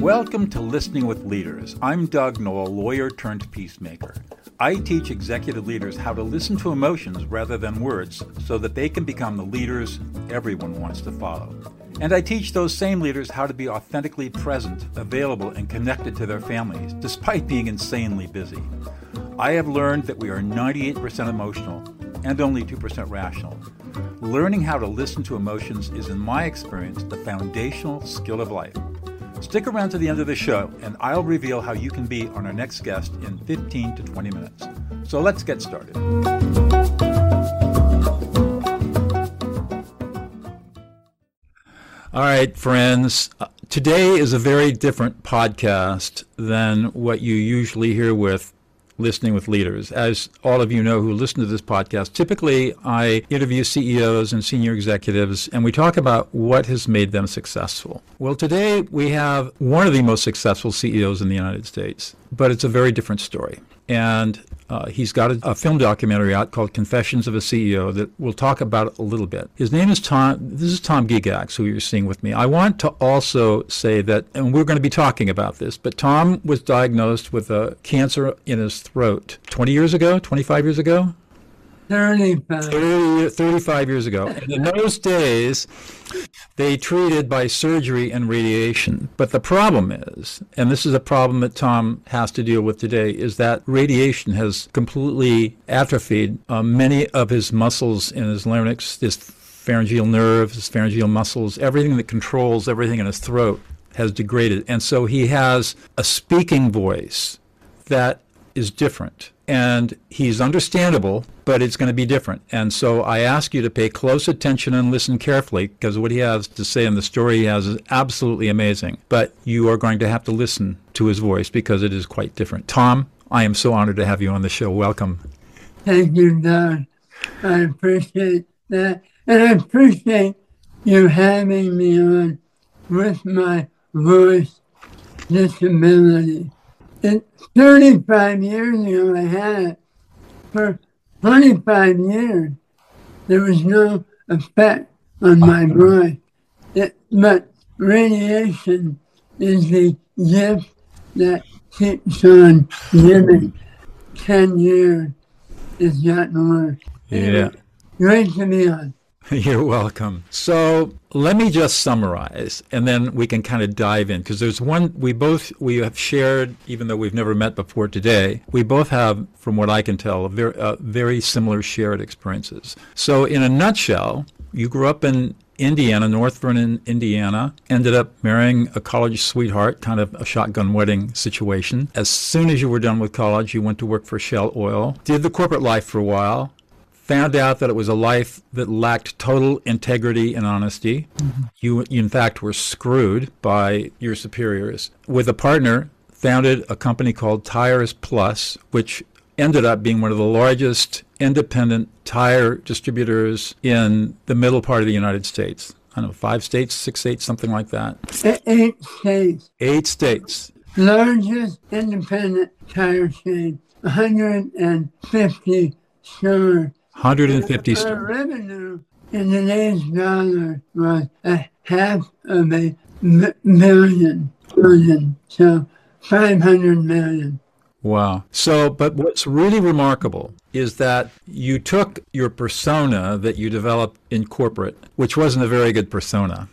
Welcome to Listening with Leaders. I'm Doug Noll, lawyer turned peacemaker. I teach executive leaders how to listen to emotions rather than words so that they can become the leaders everyone wants to follow. And I teach those same leaders how to be authentically present, available, and connected to their families, despite being insanely busy. I have learned that we are 98% emotional and only 2% rational. Learning how to listen to emotions is, in my experience, the foundational skill of life. Stick around to the end of the show, and I'll reveal how you can be on our next guest in 15 to 20 minutes. So let's get started. All right, friends. Today is a very different podcast than what you usually hear with Listening with Leaders. As all of you know who listen to this podcast, typically I interview CEOs and senior executives, and we talk about what has made them successful. Well, today we have one of the most successful CEOs in the United States, but it's a very different story. And he's got a film documentary out called Confessions of a CEO that we'll talk about a little bit. His name is Tom. This is Tom Gygax, who you're seeing with me. I want to also say that, and we're going to be talking about this, but Tom was diagnosed with a cancer in his throat 20 years ago, 25 years ago? 35 years ago. And in those days, they treated by surgery and radiation. But the problem is, and this is a problem that Tom has to deal with today, is that radiation has completely atrophied many of his muscles in his larynx, his pharyngeal nerve, his pharyngeal muscles, everything that controls everything in his throat has degraded. And so he has a speaking voice that is different. And he's understandable, but it's going to be different. And so I ask you to pay close attention and listen carefully, because what he has to say in the story he has is absolutely amazing. But you are going to have to listen to his voice because it is quite different. Tom, I am so honored to have you on the show. Welcome. Thank you, Doug. I appreciate that. And I appreciate you having me on with my voice disability. 35 years ago, I had it. For 25 years, there was no effect on my voice. But radiation is the gift that keeps on giving. 10 years, it's gotten worse. Yeah. Great to be on. You're welcome. So let me just summarize, and then we can kind of dive in, because there's one we have shared, even though we've never met before today. We both have, from what I can tell, very similar shared experiences. So in a nutshell, you grew up in Indiana, North Vernon, Indiana, ended up marrying a college sweetheart, kind of a shotgun wedding situation. As soon as you were done with college, you went to work for Shell Oil, did the corporate life for a while, found out that it was a life that lacked total integrity and honesty. Mm-hmm. You, in fact, were screwed by your superiors. With a partner, founded a company called Tires Plus, which ended up being one of the largest independent tire distributors in the middle part of the United States. I don't know, 5 states, 6 states, something like that. 8 states. 8 states. Largest independent tire chain, 150 stores. 150 stores. Our revenue in today's dollar was $500 million, so 500 million. Wow. So, but what's really remarkable is that you took your persona that you developed in corporate, which wasn't a very good persona,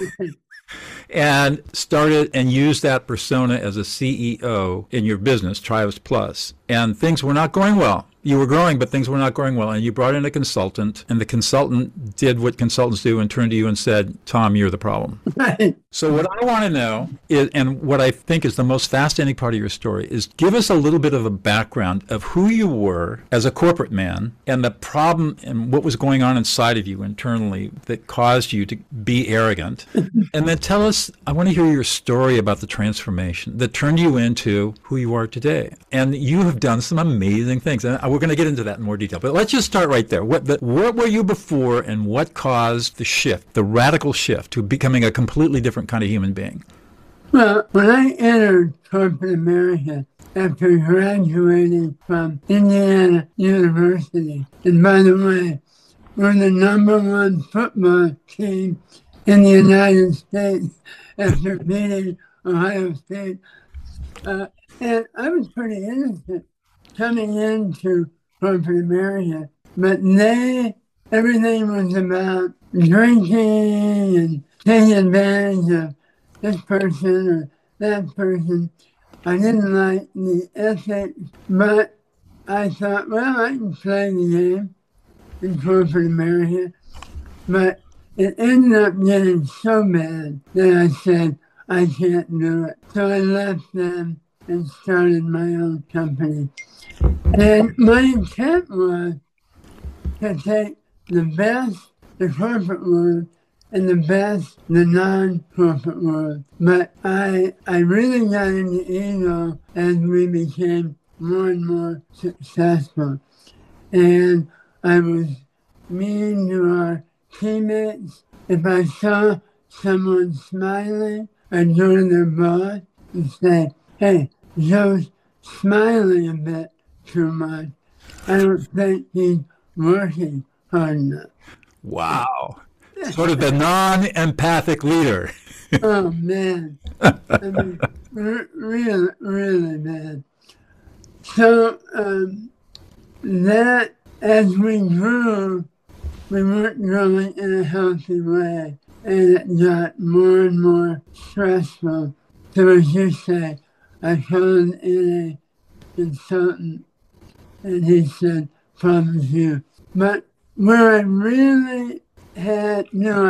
and started and used that persona as a CEO in your business, Tires Plus, and things were not going well. You were growing, but things were not going well, and you brought in a consultant, and the consultant did what consultants do and turned to you and said, Tom, you're the problem. Right. So what I want to know is, and what I think is the most fascinating part of your story, is give us a little bit of a background of who you were as a corporate man and the problem and what was going on inside of you internally that caused you to be arrogant. And then tell us, I want to hear your story about the transformation that turned you into who you are today. And you have done some amazing things. And we're going to get into that in more detail. But let's just start right there. What were you before, and what caused the shift, the radical shift to becoming a completely different kind of human being? Well, when I entered corporate America after graduating from Indiana University, and by the way, we're the #1 football team in the United States after beating Ohio State. And I was pretty innocent coming into corporate America, but everything was about drinking and taking advantage of this person or that person. I didn't like the ethics, but I thought, well, I can play the game in corporate America. But it ended up getting so bad that I said, I can't do it. So I left them and started my own company. And my intent was to take the best, the corporate world, and the best, the non-corporate world. But I really got into ego as we became more and more successful. And I was mean to our teammates. If I saw someone smiling, I'd go to their boss and say, hey, Joe's smiling a bit too much. I don't think he's working hard enough. Wow. Sort of the non-empathic leader. Oh, man. I mean, really, really bad. So that, as we grew, we weren't growing in a healthy way. And it got more and more stressful. So as you say, I called in a consultant and he said, problems you. But where I really had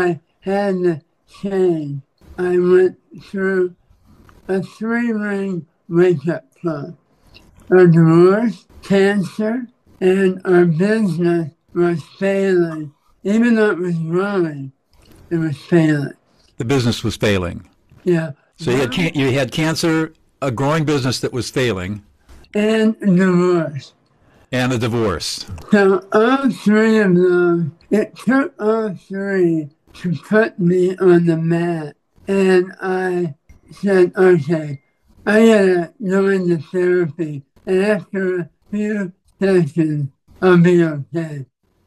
to change, I went through a 3-ring wake-up call. Our divorce, cancer, and our business was failing. Even though it was growing, it was failing. The business was failing. Yeah. So you had cancer, a growing business that was failing, and divorce. And a divorce. So all three of them, it took all three to put me on the mat. And I said, okay, I gotta go into therapy. And after a few sessions, I'll be okay.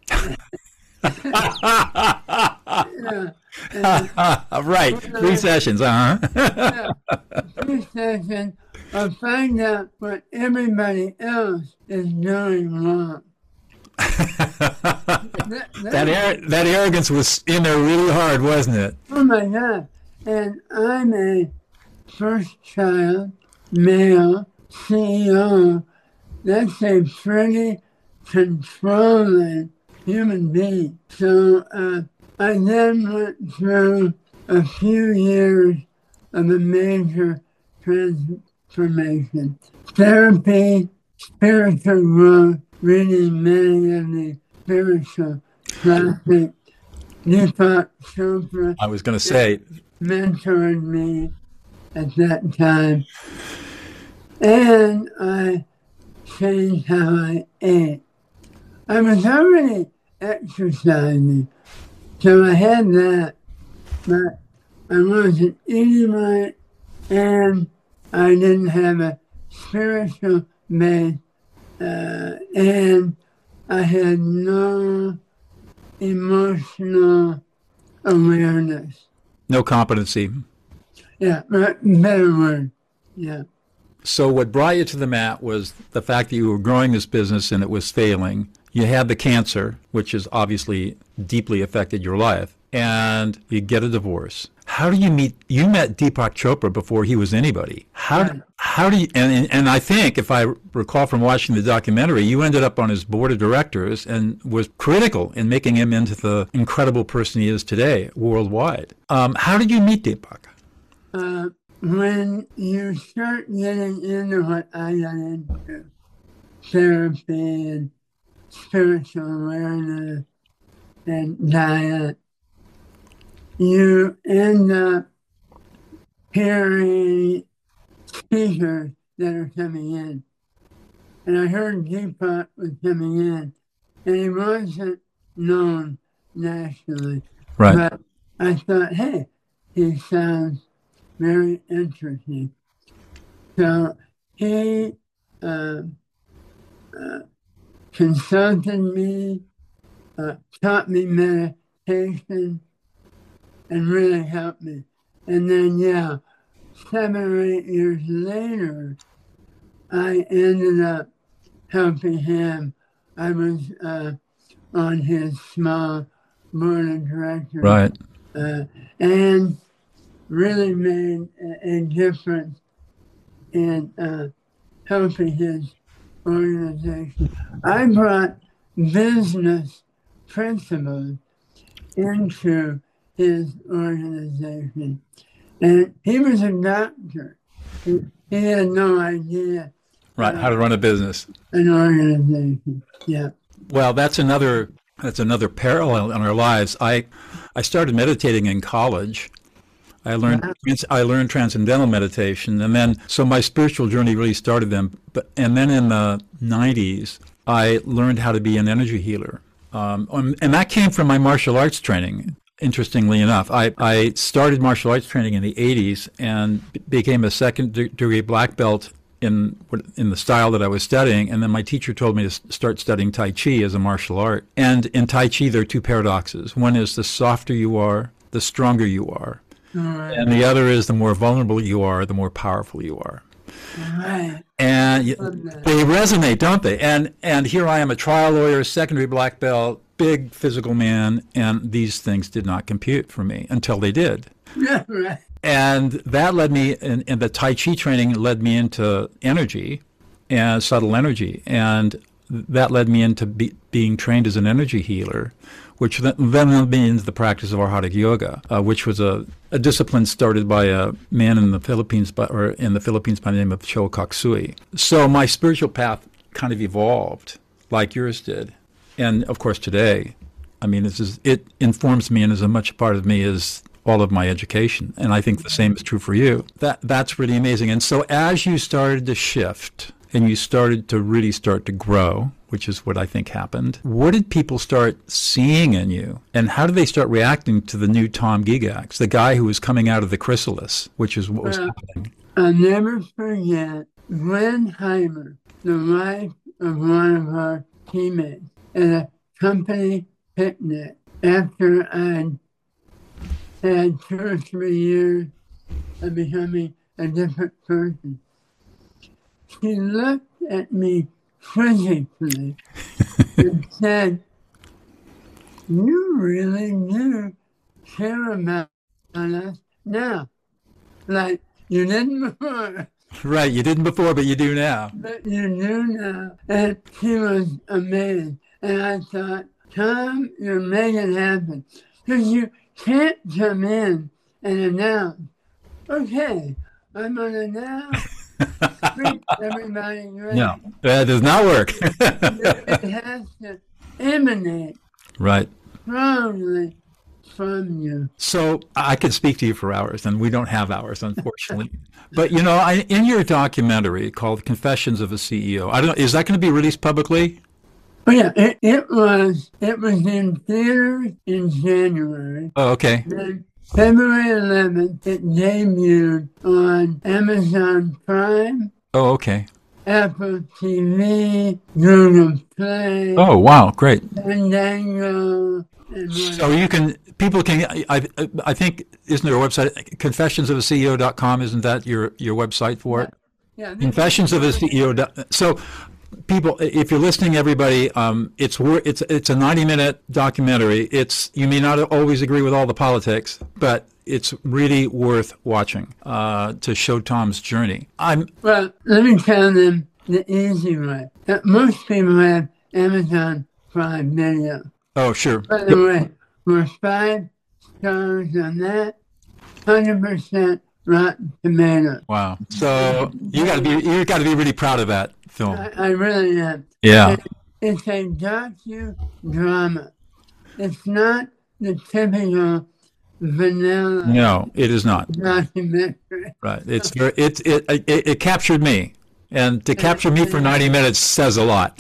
Right, 3 sessions, yeah, 3 sessions, I'll find out what everybody else is doing wrong. that arrogance was in there really hard, wasn't it? Oh my God. And I'm a first child, male, CEO. That's a pretty controlling human being. So I then went through a few years of a major transformation. Therapy, spiritual growth, reading many of the spiritual classics. Deepak Chopra. I was going to say. Mentored me at that time. And I changed how I ate. I was already exercising, so I had that, but I wasn't eating right, and I didn't have a spiritual base, and I had no emotional awareness. No competency. Yeah, better word. Yeah. So what brought you to the mat was the fact that you were growing this business and it was failing. You had the cancer, which has obviously deeply affected your life, and you get a divorce. How do you meet? You met Deepak Chopra before he was anybody. How do you? And I think, if I recall from watching the documentary, you ended up on his board of directors and was critical in making him into the incredible person he is today worldwide. How did you meet Deepak? When you start getting into what I got into, therapy and spiritual awareness and diet, you end up hearing speakers that are coming in. And I heard Deepak was coming in, and he wasn't known nationally. Right. But I thought, hey, he sounds very interesting. So he consulted me, taught me meditation, and really helped me. And then, 7 or 8 years later, I ended up helping him. I was on his small board of directors. Right. And really made a difference in helping his organization. I brought business principles into his organization. And he was a doctor. He had no idea. Right, how to run a business. An organization, yeah. Well, that's another parallel in our lives. I started meditating in college. I learned transcendental meditation, and then so my spiritual journey really started then. And then in the 90s, I learned how to be an energy healer, and that came from my martial arts training. Interestingly enough, I started martial arts training in the 80s and became a second-degree black belt in the style that I was studying, and then my teacher told me to start studying Tai Chi as a martial art. And in Tai Chi, there are two paradoxes. One is the softer you are, the stronger you are. Right. And the other is the more vulnerable you are, the more powerful you are. Right. And they resonate, don't they? And here I am, a trial lawyer, secondary black belt, big physical man, and these things did not compute for me until they did. Yeah, right. And that led me, and the Tai Chi training led me into energy and subtle energy. And that led me into being trained as an energy healer, which then means the practice of Arhatic Yoga, which was a discipline started by a man in the Philippines, by the name of Cho Koksui. So my spiritual path kind of evolved like yours did. And of course today, I mean, it informs me and is as much a part of me as all of my education. And I think the same is true for you. That's really amazing. And so as you started to shift and you started to grow, which is what I think happened, what did people start seeing in you? And how did they start reacting to the new Tom Gygax, the guy who was coming out of the chrysalis, which is what was happening? I'll never forget Gwen Heimer, the wife of one of our teammates, at a company picnic after I'd had 2 or 3 years of becoming a different person. She looked at me quizzically and said, "You really do care about us now, like you didn't before." Right, you didn't before, but you do now. But you do now. And she was amazed. And I thought, Tom, you're making it happen. Because you can't come in and announce, okay, I'm going to announce. Everybody ready. No, that does not work. It has to emanate right strongly from you. So I could speak to you for hours, and we don't have hours, unfortunately. But you know, in your documentary called "Confessions of a CEO," I don't know, is that going to be released publicly? Oh yeah, it was in theaters in January. Oh, okay. Then February 11th, it debuted on Amazon Prime. Oh, okay. Apple TV, Google Play. Oh, wow, great. Fandango. People can, I think, isn't there a website, confessionsofaceo.com, isn't that your website for it? Yeah. Confessions of a CEO. So people, if you're listening, everybody, it's a 90-minute documentary. You may not always agree with all the politics, but it's really worth watching to show Tom's journey. Well, let me tell them the easy way. Most people have Amazon Prime Video. Oh, sure. By the way, we're 5 stars on that, 100% Rotten Tomatoes. Wow! So you got to be really proud of that film. I really am. Yeah. It's a docudrama. It's not the typical vanilla. No, it is not. Documentary. Right. It captured me, and to capture me for 90 minutes says a lot.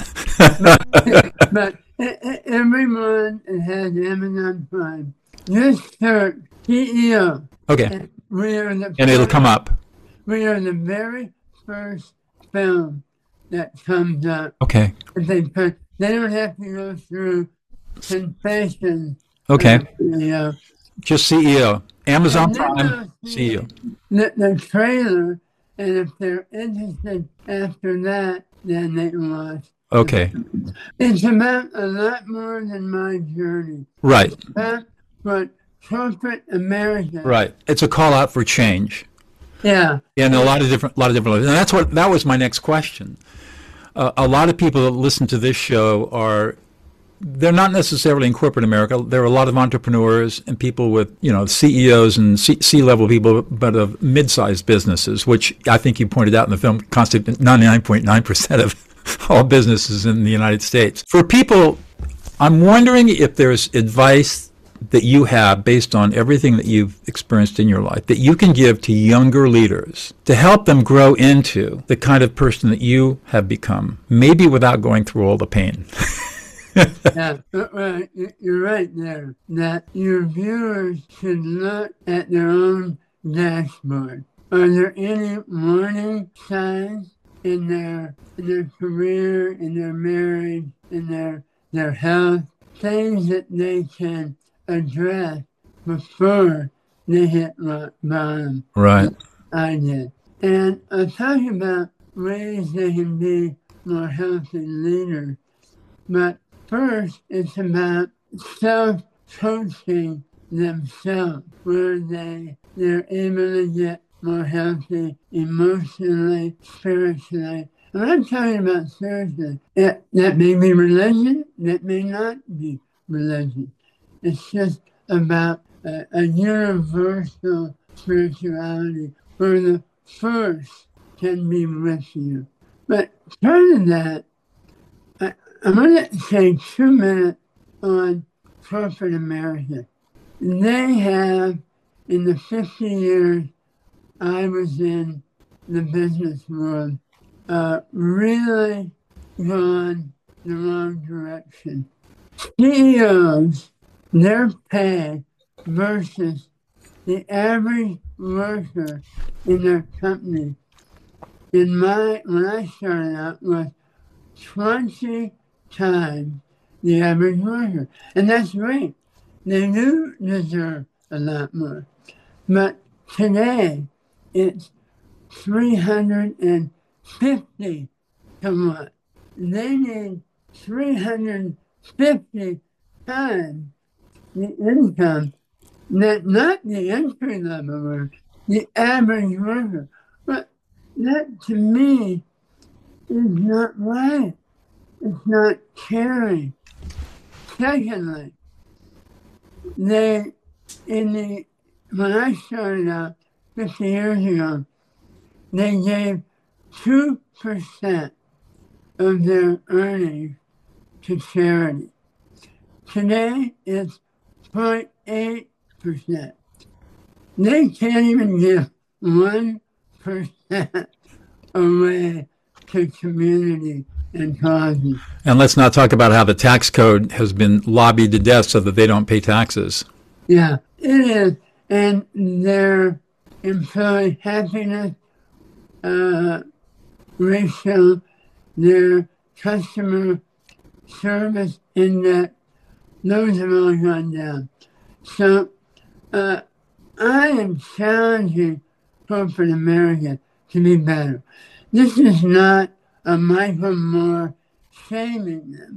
But everyone that has Amazon Prime, just search CEO. Okay. And it'll come up. We are the very first film that comes up. Okay. They don't have to go through Confessions. Okay. CEO. Just CEO. Amazon And then Prime they'll see CEO. the trailer, and if they're interested after that, then they can watch. Okay. It's about a lot more than my journey. Right. It's about what corporate America. Right. It's a call out for change. Yeah. In a lot of different and that was my next question. A lot of people that listen to this show they're not necessarily in corporate America. There are a lot of entrepreneurs and people with, CEOs and C-level people, but of mid-sized businesses, which I think you pointed out in the film constitute 99.9% of all businesses in the United States. For people, I'm wondering if there's advice that you have based on everything that you've experienced in your life that you can give to younger leaders to help them grow into the kind of person that you have become, maybe without going through all the pain. Yeah, right. You're right there. That your viewers should look at their own dashboard. Are there any warning signs in their career, in their marriage, in their health, things that they can address before they hit rock bottom? Right. I did. And I talk about ways they can be more healthy leaders, but first, it's about self-coaching themselves, where they're able to get more healthy emotionally, spiritually. And I'm talking about spiritually. That may be religion, that may not be religion. It's just about a universal spirituality where the force can be with you. But part of that, I'm going to take 2 minutes on corporate America. They have, in the 50 years I was in the business world, really gone the wrong direction. CEOs, their pay versus the average worker in their company, when I started out, was 20 times the average worker. And that's great. They do deserve a lot more. But today, it's 350 to 1. They need 350 times the income, not the entry-level worker, the average worker. But that, to me, is not right. It's not caring. Secondly, when I started out 50 years ago, they gave 2% of their earnings to charity. Today, it's 0.8%. They can't even give 1% away to community and causes. And let's not talk about how the tax code has been lobbied to death so that they don't pay taxes. Yeah, it is. And their employee happiness ratio, their customer service index, those have all gone down. So I am challenging corporate America to be better. This is not a Michael Moore shaming them.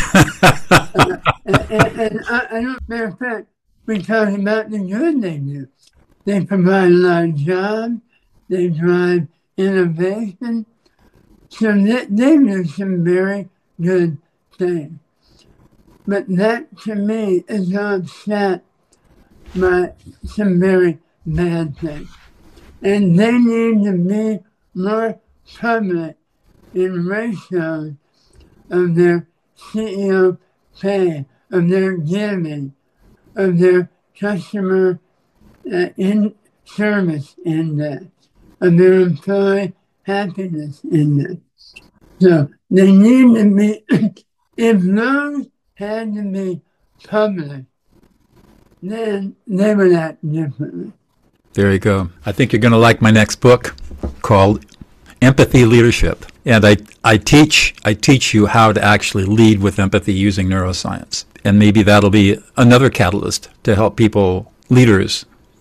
and I don't, matter of fact, we talk about the good they do. They provide a lot of jobs, they drive innovation, so they do some very good things. But that, to me, is offset by some very bad things. And they need to be more public in ratios of their CEO pay, of their giving, of their customer in service index, of their employee happiness index. So they need to be, if those had to be public, then they would act differently. There you go. I think you're going to like my next book called Empathy Leadership. And I teach you how to actually lead with empathy using neuroscience. And maybe that'll be another catalyst to help people, leaders,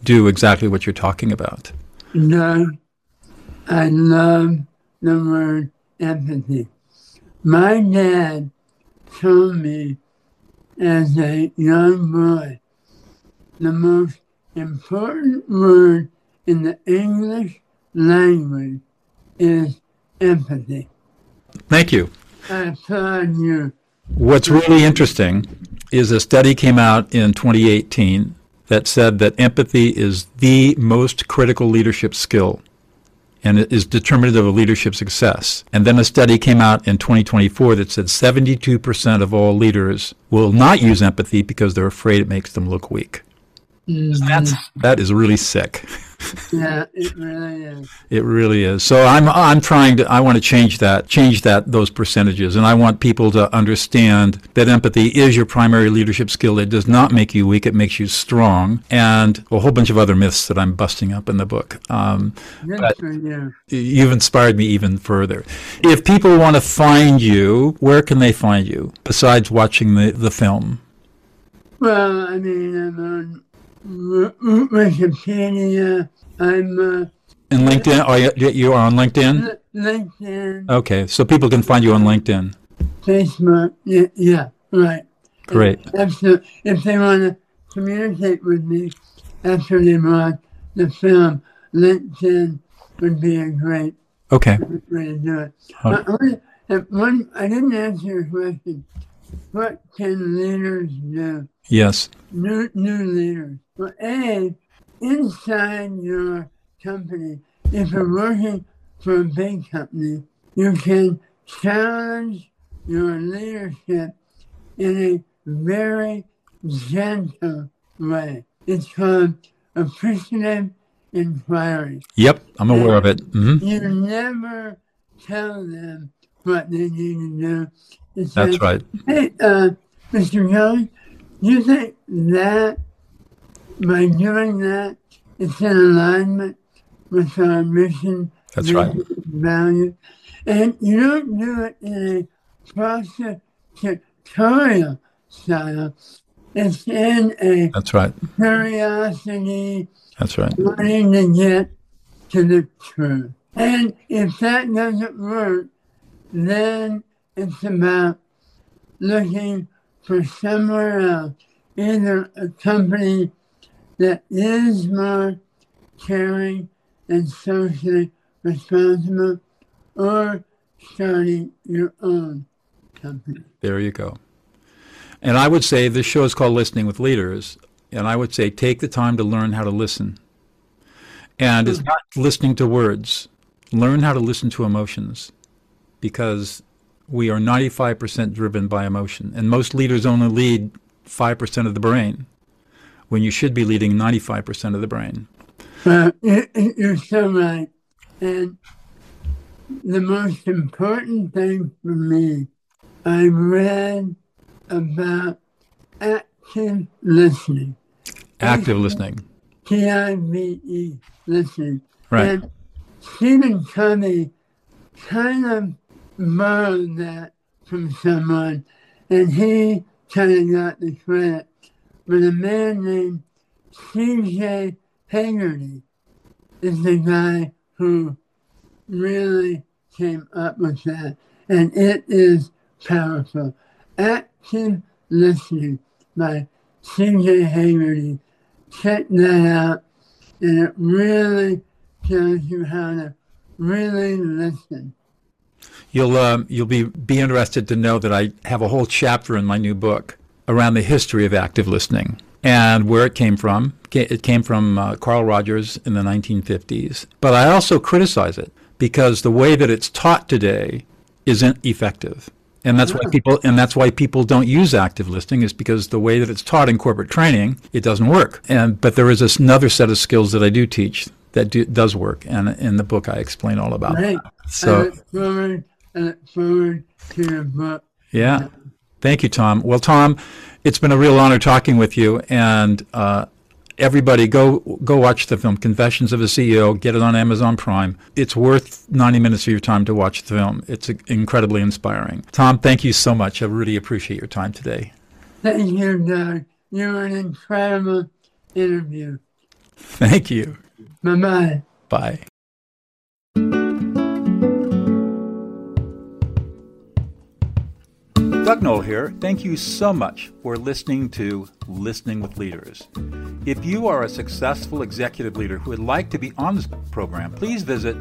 do exactly what you're talking about? No, I love the word empathy. My dad told me as a young boy, the most important word in the English language is empathy. Thank you. I applaud you. What's really interesting is a study came out in 2018 that said that empathy is the most critical leadership skill and it is determinative of leadership success. And then a study came out in 2024 that said 72% of all leaders will not use empathy because they're afraid it makes them look weak. That is really sick. Yeah, it really is. It really is. So I want to change those percentages, and I want people to understand that empathy is your primary leadership skill. It does not make you weak; it makes you strong, and a whole bunch of other myths that I'm busting up in the book. Good for you. You've inspired me even further. If people want to find you, where can they find you besides watching the film? Well, I mean, I'm on Wikipedia. I'm in LinkedIn. Oh, you are on LinkedIn. LinkedIn. Okay, so people can find you on LinkedIn. Facebook. Yeah, right. Great. Absolutely. If they want to communicate with me after they watch the film, LinkedIn would be a great way to do it. I didn't answer your question. What can leaders do? Yes. New leaders. Well, inside your company, if you're working for a big company, you can challenge your leadership in a very gentle way. It's called appreciative inquiry. Yep, I'm aware of it. Mm-hmm. You never tell them what they need to do. That's right. Hey, Mr. Kelly, you think that by doing that, it's in alignment with our mission, that's right, value, and you don't do it in a prosecutorial style. It's in a that's right curiosity. That's right. Wanting to get to the truth, and if that doesn't work, then it's about looking for somewhere else, either a company that is more caring and socially responsible, or starting your own company. There you go. And I would say this show is called Listening with Leaders, and I would say take the time to learn how to listen. And it's not listening to words. Learn how to listen to emotions, because we are 95% driven by emotion, and most leaders only lead 5% of the brain, when you should be leading 95% of the brain. You're so right. And the most important thing for me, I read about active listening. Active listening. TIVE, listening. Right. And Stephen Covey kind of borrowed that from someone, and he kind of got the credit. But a man named C.J. Haggerty is the guy who really came up with that. And it is powerful. Active Listening by C.J. Haggerty. Check that out. And it really tells you how to really listen. You'll be interested to know that I have a whole chapter in my new book around the history of active listening and where it came from. It came from Carl Rogers in the 1950s. But I also criticize it because the way that it's taught today isn't effective. And that's why people don't use active listening, is because the way that it's taught in corporate training, it doesn't work. But there is another set of skills that I do teach that does work, and in the book I explain all about that. So I look forward to your book. Yeah. Thank you, Tom. Well, Tom, it's been a real honor talking with you, and everybody go watch the film Confessions of a CEO. Get it on Amazon Prime. It's worth 90 minutes of your time to watch the film. It's incredibly inspiring. Tom, thank you so much. I really appreciate your time today. Thank you, Doug. You were an incredible interview. Thank you. Bye-bye. Bye. Doug Noll here. Thank you so much for listening to Listening with Leaders. If you are a successful executive leader who would like to be on this program, please visit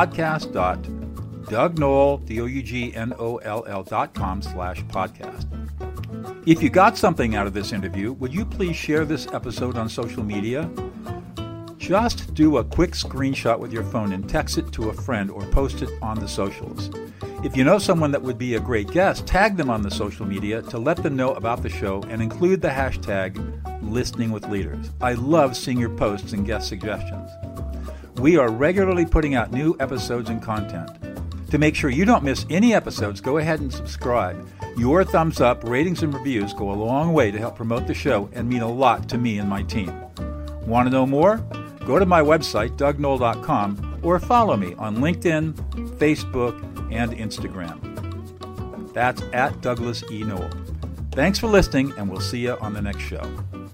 podcast.dougnoll.com/podcast. If you got something out of this interview, would you please share this episode on social media? Just do a quick screenshot with your phone and text it to a friend or post it on the socials. If you know someone that would be a great guest, tag them on the social media to let them know about the show and include the hashtag Listening with Leaders. I love seeing your posts and guest suggestions. We are regularly putting out new episodes and content. To make sure you don't miss any episodes, go ahead and subscribe. Your thumbs up, ratings, and reviews go a long way to help promote the show and mean a lot to me and my team. Want to know more? Go to my website, dougnoll.com, or follow me on LinkedIn, Facebook, and Instagram. That's at Douglas E. Noll. Thanks for listening, and we'll see you on the next show.